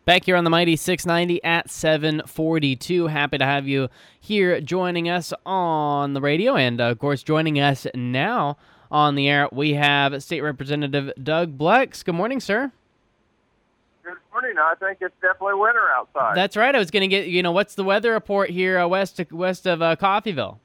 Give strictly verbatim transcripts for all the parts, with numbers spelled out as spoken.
Back here on the Mighty six ninety at seven forty-two. Happy to have you here joining us on the radio. And, uh, of course, joining us now on the air, we have State Representative Doug Blex. Good morning, sir. Good morning. I think it's definitely winter outside. That's right. I was going to get, you know, what's the weather report here uh, west, west of uh, Coffeyville?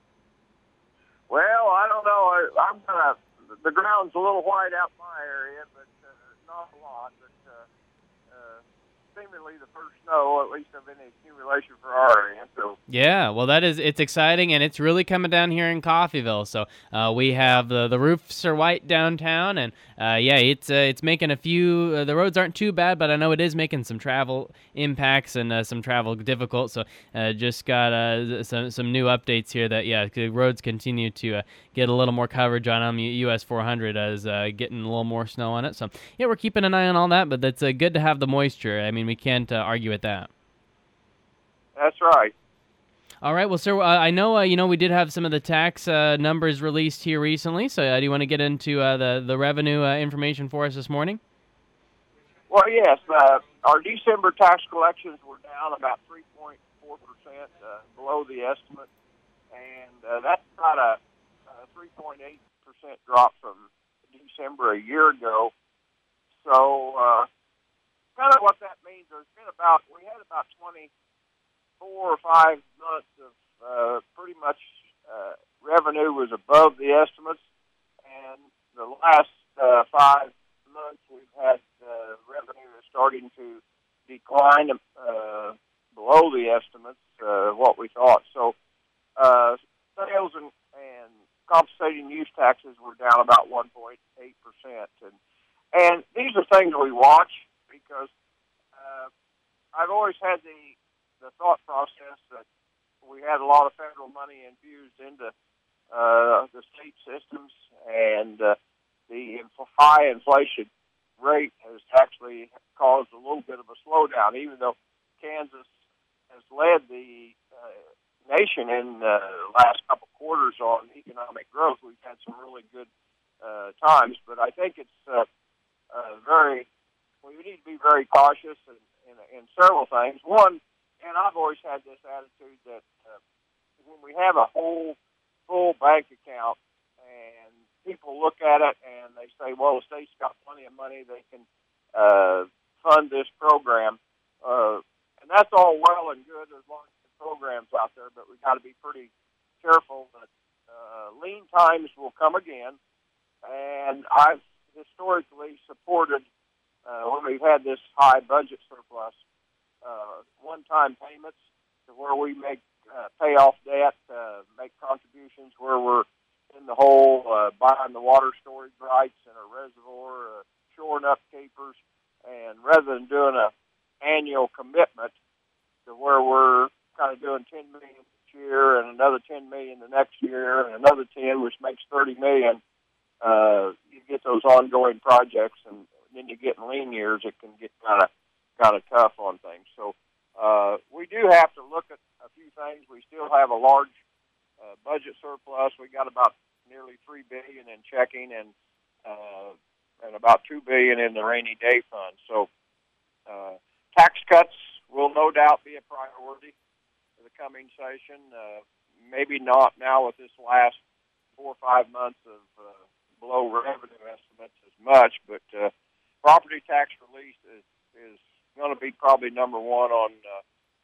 Well, I don't know. I, I'm gonna, the ground's a little white out in my area, but uh, not a lot. But uh, uh, seemingly the first snow, at least of any accumulation for our area. So yeah, well, that is it's exciting, and it's really coming down here in Coffeyville. So uh, we have the the roofs are white downtown, and uh, yeah, it's uh, it's making a few. Uh, the roads aren't too bad, but I know it is making some travel impacts and uh, some travel difficult. So uh, just got uh, some some new updates here that yeah, the roads continue to uh, get a little more coverage on them. U S four hundred is uh, getting a little more snow on it. So yeah, we're keeping an eye on all that, but it's uh, good to have the moisture. I mean, we can't uh, argue with that. That's right. All right. Well, sir, uh, I know uh, you know we did have some of the tax uh, numbers released here recently. So, uh, do you want to get into uh, the the revenue uh, information for us this morning? Well, yes. Uh, our December tax collections were down about three point four percent uh, below the estimate, and uh, that's about a, a three point eight percent drop from December a year ago. So, uh, kind of what that means, there's been about we had about twenty. Four or five months of uh, pretty much uh, revenue was above the estimates, and the last uh, five months we've had uh, revenue is starting to decline uh, below the estimates, uh, what we thought. So uh, sales and, and compensating use taxes were down about one point eight percent. And, and these are things we watch because uh, I've always had the the thought process that we had a lot of federal money infused into uh, the state systems, and uh, the inf- high inflation rate has actually caused a little bit of a slowdown, even though Kansas has led the uh, nation in the last couple quarters on economic growth. We've had some really good uh, times, but I think it's uh, uh, very, well, we need to be very cautious in, in, in several things. One, and I've always had this attitude that uh, when we have a whole full bank account and people look at it and they say, well, the state's got plenty of money, they can uh, fund this program. Uh, and that's all well and good as long as the program's out there, but we've got to be pretty careful that uh, lean times will come again. And I've historically supported, uh, when we've had this high budget surplus, Uh, one-time payments to where we make uh, pay off debt, uh, make contributions where we're in the hole, uh, buying the water storage rights in a reservoir, uh, shoring up capers, and rather than doing a annual commitment to where we're kind of doing ten million dollars this year and another ten million dollars the next year and another ten, which makes thirty million dollars, uh, you get those ongoing projects, and then you get in lean years, it can get kind of kind of tough on things. So uh, we do have to look at a few things. We still have a large uh, budget surplus. We got about nearly three billion dollars in checking and uh, and about two billion dollars in the rainy day fund. So uh, tax cuts will no doubt be a priority for the coming session. Uh, maybe not now with this last four or five months of uh, below revenue estimates as much, but uh, property tax release is is going to be probably number one on uh,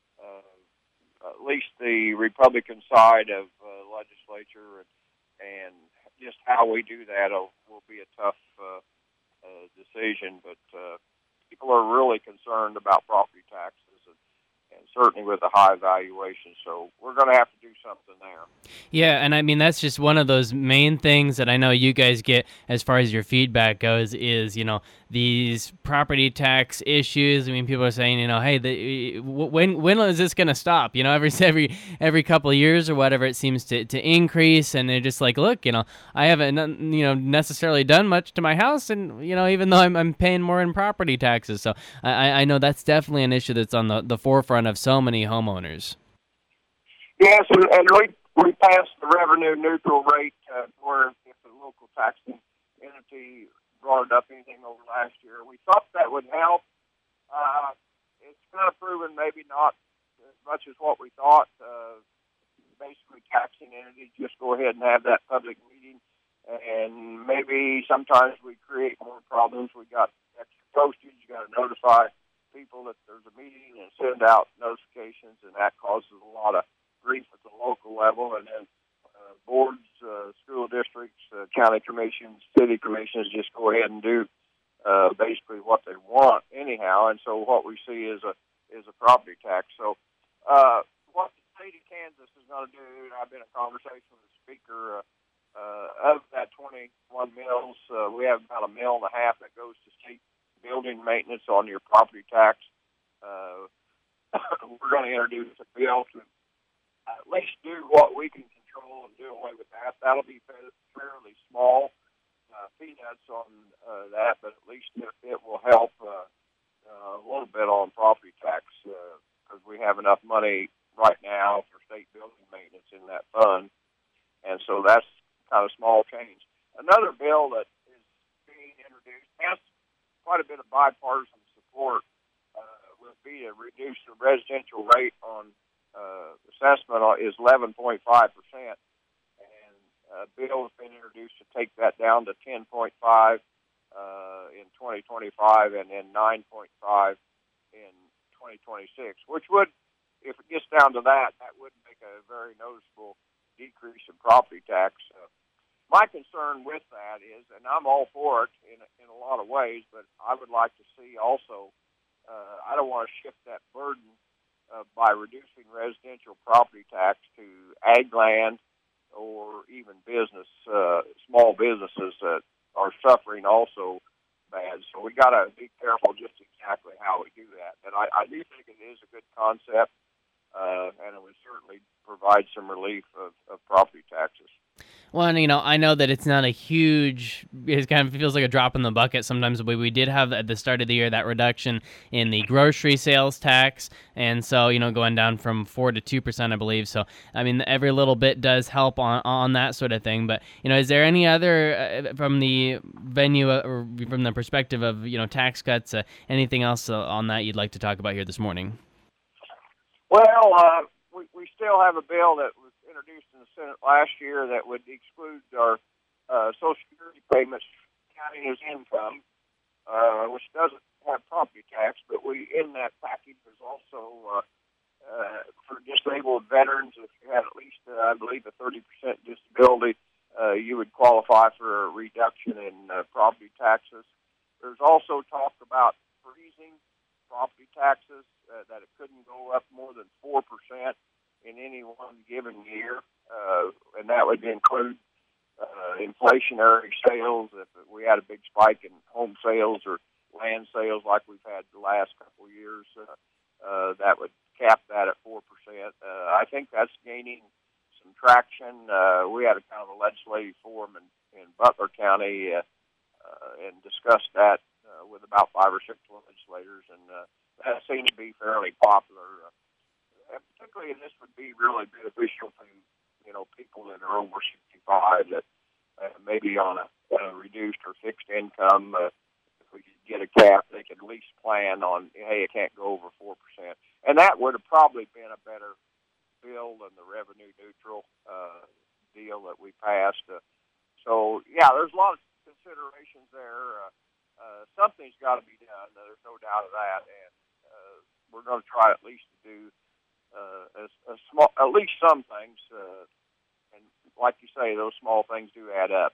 uh, at least the Republican side of uh, legislature, and, and just how we do that will, will be a tough uh, uh, decision. But uh, people are really concerned about property taxes, and, and certainly with the high valuation. So we're going to have to do something there. Yeah, and I mean, that's just one of those main things that I know you guys get as far as your feedback goes is, you know, these property tax issues. I mean, people are saying, you know, hey, the, when when is this going to stop? You know, every every every couple of years or whatever, it seems to, to increase, and they're just like, look, you know, I haven't, you know, necessarily done much to my house, and, you know, even though I'm, I'm paying more in property taxes. So I, I know that's definitely an issue that's on the, the forefront of so many homeowners. Yes, and, and we we passed the revenue neutral rate uh, where if the local taxing entity brought it up anything over last year. We thought that would help. Uh, it's much as what we thought. Uh, basically, taxing entities just go ahead and have that public meeting, and maybe sometimes we create more problems. We got extra postage. You got to notify people that there's a meeting and send out notifications, and that causes a lot of grief at the local level. And then uh, boards, uh, school districts, uh, county commissions, city commissions just go ahead and do uh, basically what they want anyhow. And so what we see is a is a property tax. So uh, what the state of Kansas is going to do, and I've been in conversation with the speaker, uh, uh, of that twenty-one mills, uh, we have about a mill and a half that goes to state building maintenance on your property tax. Uh, we're going to introduce a bill to at least do what we can control and do away with that. That'll be fairly small, uh, peanuts on uh, that, but at least it, it will help uh, uh, a little bit on property tax because uh, we have enough money right now for state building maintenance in that fund, and so that's kind of small change. Another bill that is being introduced has quite a bit of bipartisan support uh, would be to reduce the residential rate on uh, assessment is eleven point five percent, and a bill has been introduced to take that down to ten point five uh, in twenty twenty-five and then nine point five in twenty twenty-six, which would, if it gets down to that, that would make a very noticeable decrease in property tax. Uh, my concern with that is, and I'm all for it in, in a lot of ways, but I would like to see also, uh, I don't want to shift that burden uh, by reducing residential property tax to ag land or even business, uh, small businesses that are suffering also bad. So we got to be careful just exactly how we do that. And I, I do think it is a good concept, uh, and it would certainly provide some relief of, of property taxes. Well, and, you know, I know that it's not a huge, it kind of feels like a drop in the bucket sometimes, but we did have at the start of the year that reduction in the grocery sales tax, and so, you know, going down from four to two percent, I believe. So, I mean, every little bit does help on, on that sort of thing. But, you know, is there any other, uh, from the venue uh, or from the perspective of, you know, tax cuts, uh, anything else uh, on that you'd like to talk about here this morning? Well, uh, we, we still have a bill that was introduced in the Senate last year that would exclude our uh, Social Security payments counting as income, uh, which doesn't have property tax. But we, in that package, there's also uh, uh, for disabled veterans, if you had at least, uh, I believe, a thirty percent disability, uh, you would qualify for a reduction in uh, property taxes. There's also talk about freezing property taxes, uh, that it couldn't go up more than four percent in any one given year, uh, and that would include uh, inflationary sales. If we had a big spike in home sales or land sales like we've had the last couple of years, uh, uh, that would cap that at four percent. Uh, I think that's gaining some traction. Uh, we had a kind of a legislative forum in, in Butler County uh, uh, and discussed that uh, with about five or six legislators, and uh, that seems to be fairly popular. Uh, particularly, this would be really beneficial to, you know, people that are over sixty-five that uh, maybe on a, a reduced or fixed income. Uh, if we could get a cap, they could at least plan on, hey, it can't go over four percent. And that would have probably been a better bill than the revenue neutral uh, deal that we passed. Uh, so, yeah, there's a lot of considerations there. Uh, uh, something's got to be done. There's no doubt of that. And uh, we're going to try at least to do Uh, a, a small, at least some things, uh, and like you say, those small things do add up.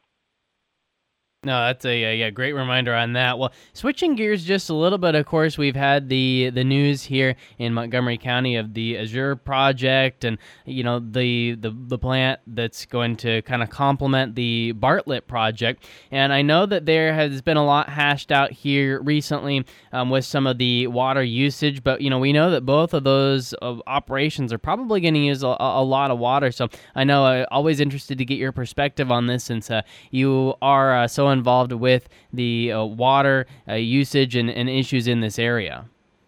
No, that's a, a, a great reminder on that. Well, switching gears just a little bit, of course, we've had the the news here in Montgomery County of the Azure project, and you know the the, the plant that's going to kind of complement the Bartlett project. And I know that there has been a lot hashed out here recently um, with some of the water usage, but you know we know that both of those uh, operations are probably going to use a, a lot of water. So I know I'm always interested to get your perspective on this, since uh, you are uh, so involved with the uh, water uh, usage and, and issues in this area.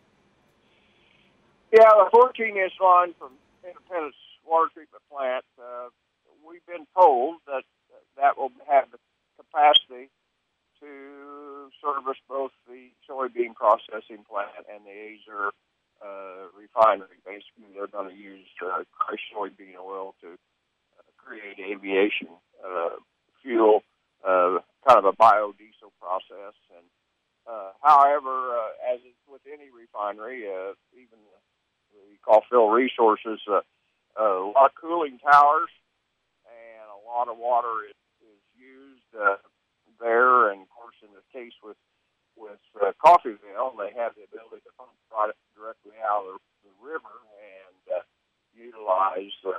Yeah, the fourteen-inch line from Independence Water Treatment Plant, uh, we've been told that that will have the capacity to service both the soybean processing plant and the Azure uh, refinery. Basically, they're going to use uh, crushed soybean oil to uh, create aviation uh, fuel, uh, kind of a biodiesel process. And uh, however, uh, as is with any refinery, uh, even we call Phil Resources, uh, a lot of cooling towers and a lot of water is, is used uh, there. And of course, in the case with with uh, Coffeyville, they have the ability to pump product directly out of the, the river and uh, utilize uh,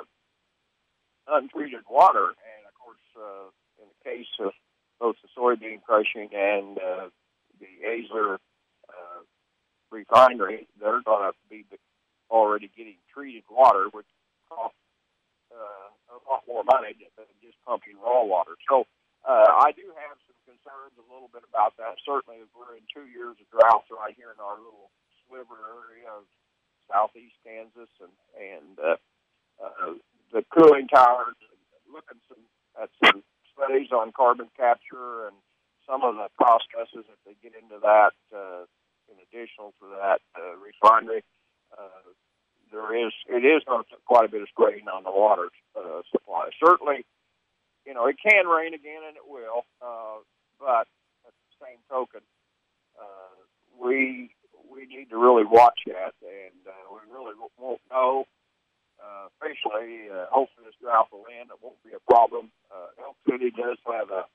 untreated water. And of course, uh, in the case of both the soybean crushing and uh, the Azler uh, refinery, they're going to be already getting treated water, which costs uh, a lot more money than just pumping raw water. So uh, I do have some concerns a little bit about that. Certainly, we're in two years of drought right here in our little sliver area of southeast Kansas, and and uh, uh, the cooling towers. Looking some, at some studies on carbon capture and some of the processes that they get into that uh, in addition to that uh, refinery. Uh, there is it is going to put quite a bit of strain on the water uh, supply. Certainly, you know, it can rain again, and it will. Uh, but at the same token, uh, we we need to really watch that, and uh, we really won't know uh, officially. Uh, hopefully, this drought will end. It won't be a problem. Uh, Elk City does have a,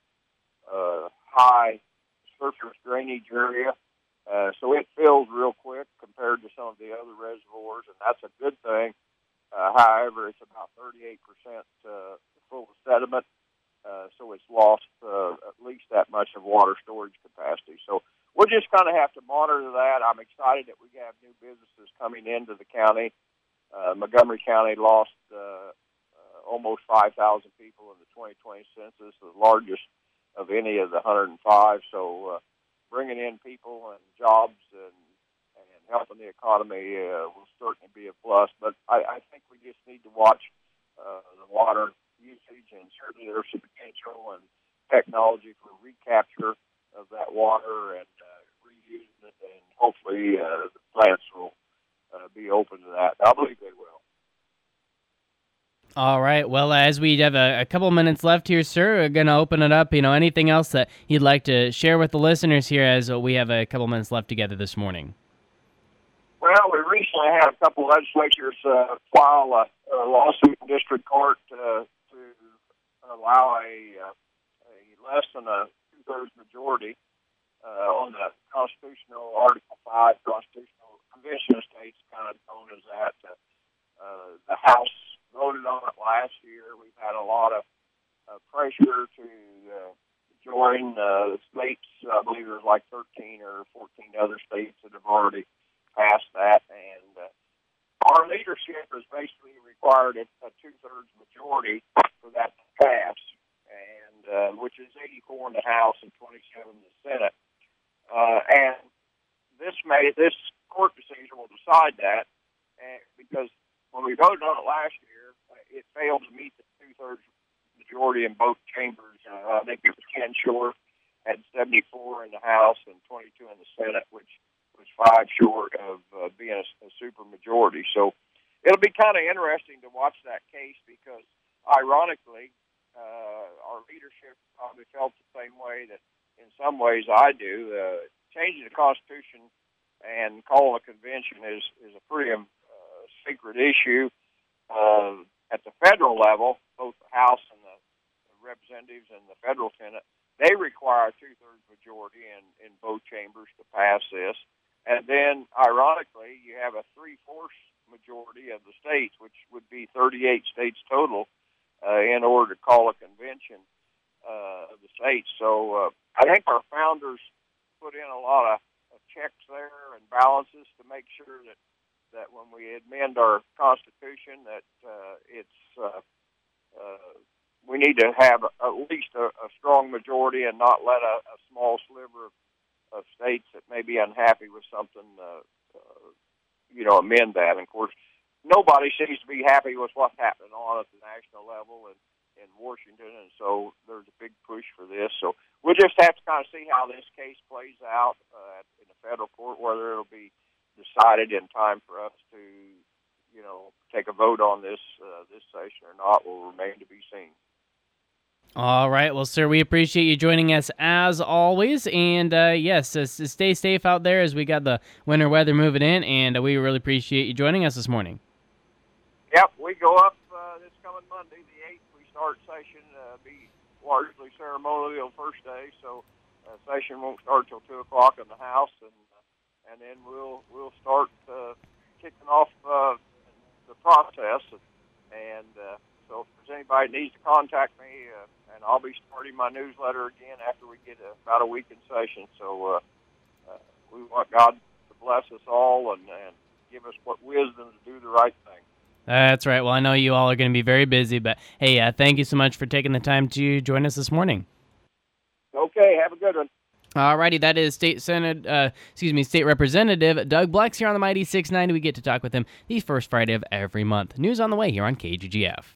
a high surface drainage area, uh, so it fills real quick compared to some of the other reservoirs, and that's a good thing. Uh, however, it's about thirty-eight percent uh, full of sediment. Uh, so it's lost uh, at least that much of water storage capacity. So we'll just kind of have to monitor that. I'm excited that we have new businesses coming into the county. Uh, Montgomery County lost uh, uh, almost five thousand people in the twenty twenty census, the largest of any of the one hundred five. So uh, bringing in people and jobs and, and helping the economy uh, will certainly be a plus. But I, I think we just need to watch uh, the water usage, and certainly there's some potential and technology for recapture of that water and uh, reusing it, and hopefully uh, the plants will uh, be open to that. I believe they will. All right. Well, as we have a, a couple minutes left here, sir, we're going to open it up. You know, anything else that you'd like to share with the listeners here as we have a couple minutes left together this morning? Well, we recently had a couple of legislatures uh, file a, a lawsuit in district court uh, allow a, uh, a less than a two-thirds majority uh, on the constitutional Article five Constitutional Convention of States, kind of known as that. Uh, uh, the House voted on it last year. We've had a lot of uh, pressure to uh, join uh, the states. I believe there's like thirteen or fourteen other states that have already passed that, and uh, our leadership has basically required a, a two-thirds majority for that to pass, and uh, which is eighty-four in the House and twenty-seven in the Senate. Uh, and this may this court decision will decide that, and because when we voted on it last year, it failed to meet the two-thirds majority in both chambers. Uh, I think it was Ken Short had seventy-four in the House and twenty-two in the Senate, which was five short of uh, being a, a super majority. So it'll be kind of interesting to watch that case because, ironically, uh, our leadership probably felt the same way that in some ways I do. Uh, changing the Constitution and calling a convention is, is a pretty uh, secret issue. Uh, at the federal level, both the House and the, the Representatives and the federal Senate, they require a two-thirds majority in, in both chambers to pass this. And then, ironically, you have a three-fourths majority of the states, which would be thirty-eight states total, uh, in order to call a convention uh, of the states. So uh, I think our founders put in a lot of, of checks there and balances to make sure that, that when we amend our Constitution, that uh, it's uh, uh, we need to have at least a, a strong majority and not let a, a small sliver of of states that may be unhappy with something, uh, uh, you know, amend that. And, of course, nobody seems to be happy with what's happening on at the national level and in Washington, and so there's a big push for this. So we'll just have to kind of see how this case plays out uh, in the federal court, whether it'll be decided in time for us to, you know, take a vote on this uh, this session or not will remain to be seen. All right. Well, sir, we appreciate you joining us as always. And, uh, yes, uh, stay safe out there as we got the winter weather moving in, and uh, we really appreciate you joining us this morning. Yep, we go up uh, this coming Monday, the eighth. We start session, uh, be largely ceremonial first day, so uh, session won't start till two o'clock in the House, and uh, and then we'll we'll start uh, kicking off uh, the process. And uh, so if there's anybody that needs to contact me, uh, and I'll be starting my newsletter again after we get uh, about a week in session. So uh, uh, we want God to bless us all and, and give us what wisdom to do the right thing. That's right. Well, I know you all are going to be very busy, but hey, uh, thank you so much for taking the time to join us this morning. Okay, have a good one. Alrighty, that is State Senate, uh, excuse me, State Representative Doug Blex here on the Mighty six ninety. We get to talk with him the first Friday of every month. News on the way here on K G G F.